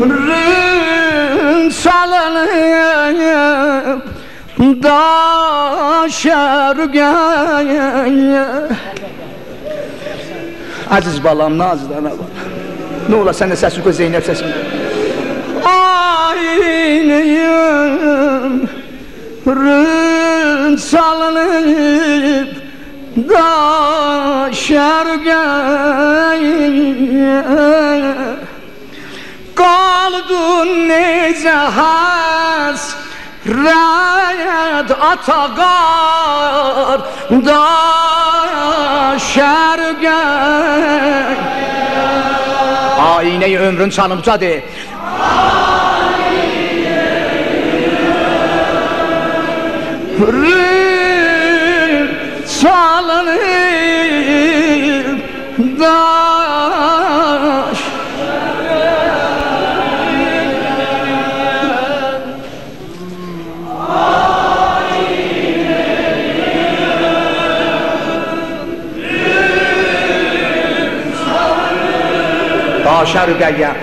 salınıp daşargaya. Aziz balam, nazdan balam, ne ola sen de sesini koy, Zeynep sesini. Aynıyım salınıp daşargaya. Kaldın nece hasret atagar daşargaya. Ayneyi ömrün çalınıpsa de. Çalınıp daş daşargaya.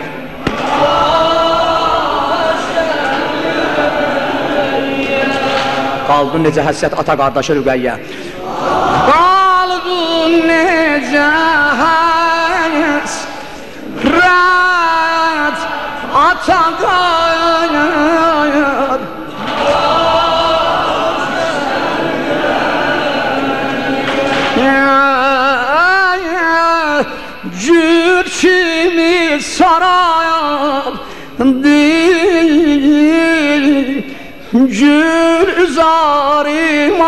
Kaldın nece həsrət ata qardaşı Rüqəyyə. Kaldın nece həsrət ata qardaşı. Gül kimi sarayam değil, gül zarim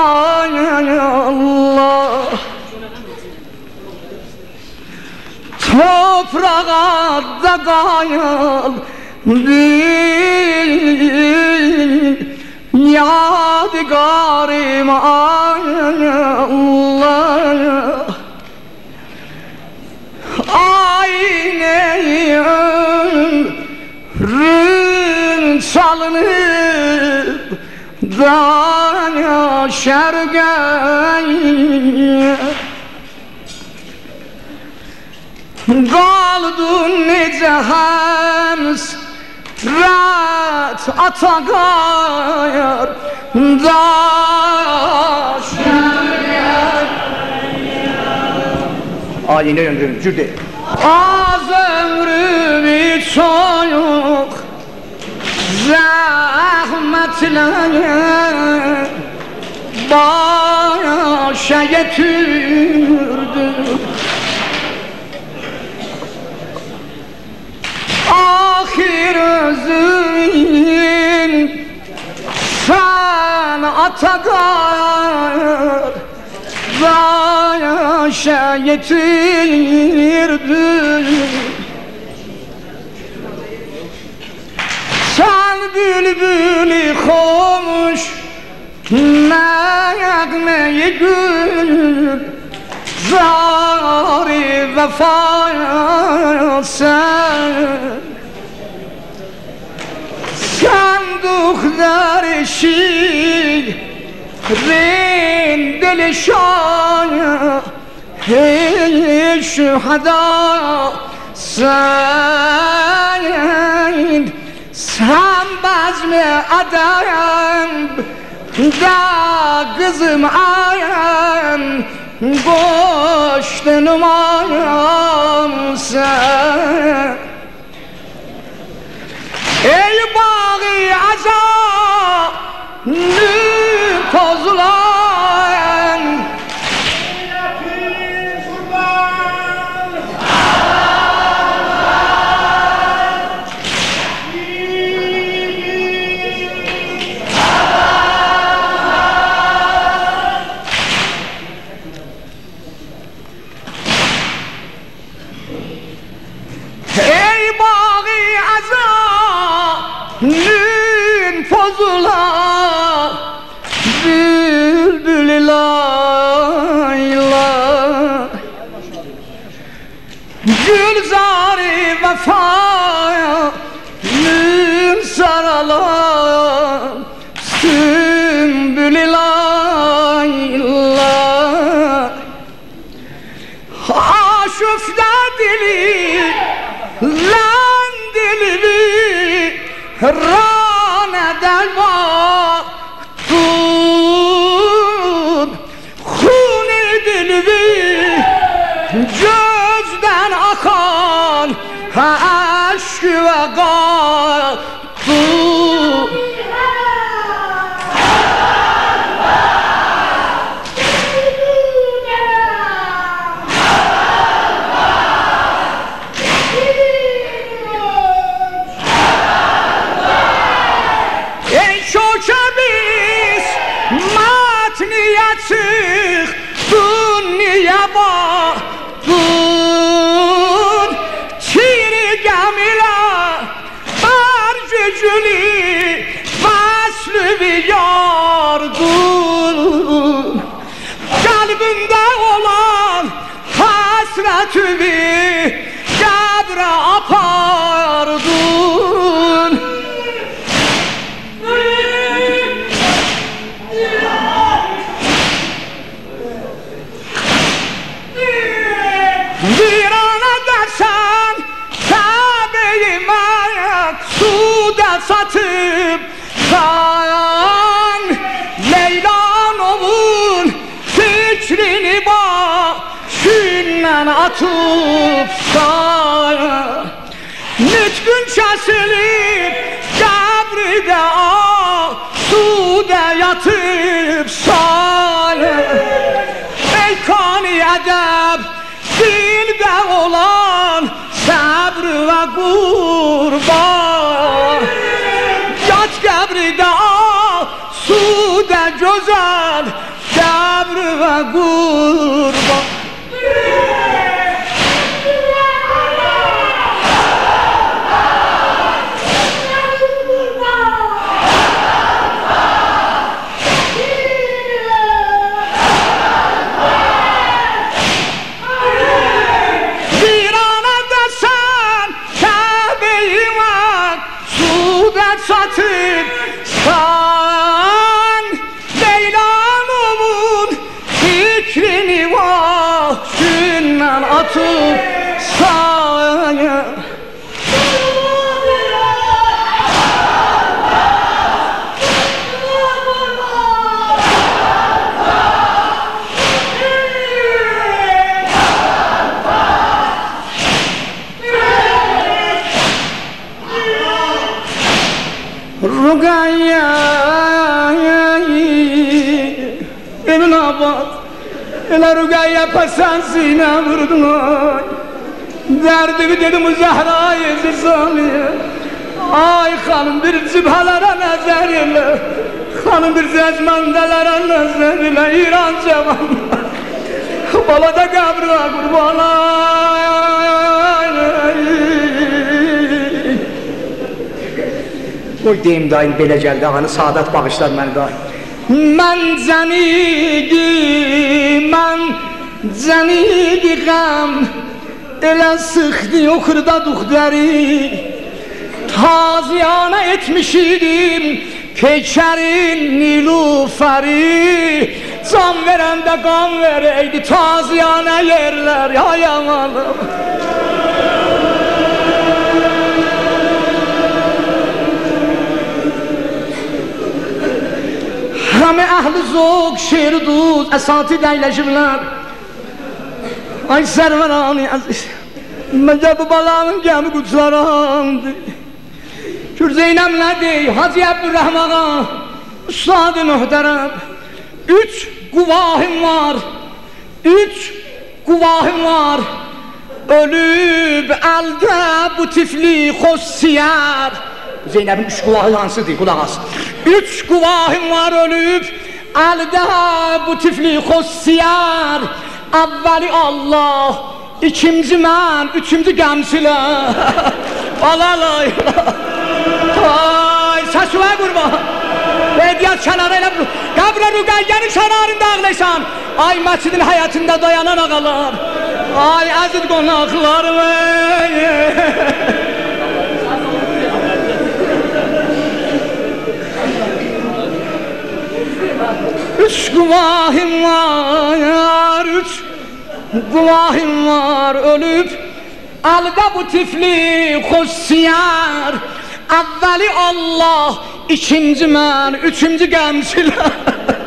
Allah. Toprağa da kayal değil, yadigarim Allah. Aynı ömrün salınıp daşargaya. Kaldın nece hasret atagar daşargaya. Ayine ömrüm cürdü. Az ömrümü çok zahmetle başa getirdim. Ahir özüm sen atagar başa getirdim. Sen bülbülü xomuş nəğməyi gül zari vəfaya sen. Sen duxları şirin dili şaya hey şühada sen. Sen bazmi adam da kızım ayam koştunum ayam sen. Ey bağı azanı pozulan azanın pozula bülbül layla gülzari vefaya nün saralan sümbül layla aşufta dili lan dili rane delbattım Huni dilvi gözden akan aşk ve gattım Çık dünya baktın Çiri gemile var gücülü Vaslı bir yardın Kalbimde olan hasretimi Kabre apardın Virana dersen Kabe'yi suda satıp Kan Leyla'nın oğlun fikrini başından atıp sana Nütkün kesilip kabride suda yatıp sana Ey kani edeb dilde olan sabr ve kurban Yat kabride suda güzel sabr ve kurban satıp sen Leyla'nın fikrini vahşinden atıp sana Rugayya Emin Abad Ele Rugayya pasansına vurdun ay Derdimi dedim Zehra'yı zizaniye Ay hanım bir cibhalara nazar ile Hanım bir zezmendelere nazar ile İran cevanla Balada kabrına kurban Oy deyim daim belə gəldi, ağanı saadat bağışlar məni daim Mən cənigi qəm Elə sıxdı o xırda duxdəri Taziyanə etmiş idim Peykərin nilufəri Can verəndə qan verəydi Taziyanə yerlər ya yamanım Həmi əhli zoq, şeir duz, əsati dəyləşiblər Ay sərvərani əziz Məgə bu balanın gəmi quclarındır Kür Zeynəm nədir, Hacı Əbdürrəhmana Ustad-ı mühtərəm 3 quvahim var Ölüb əldə bu tifli xossiyər Zeynəbin 3 quvahı hansıdır, qulaq as 3 quvahim var ölüb əldə bu tifli xossiyər Əvvəli Allah, ikinci mən, üçüncü qəmsilər Alalay Ay, səsüvə qurban Edyat kənarı elə Qəbrə Rüqəyyənin kənarında ağlaysan Ay, məscidin həyətində dayanan ağalar Ay, əziz qonaqlarım Üç quvahim var ölüb Əldə bu tifli xossiyər Əvvəli Allah, ikinci mən, üçüncü qəmçilər.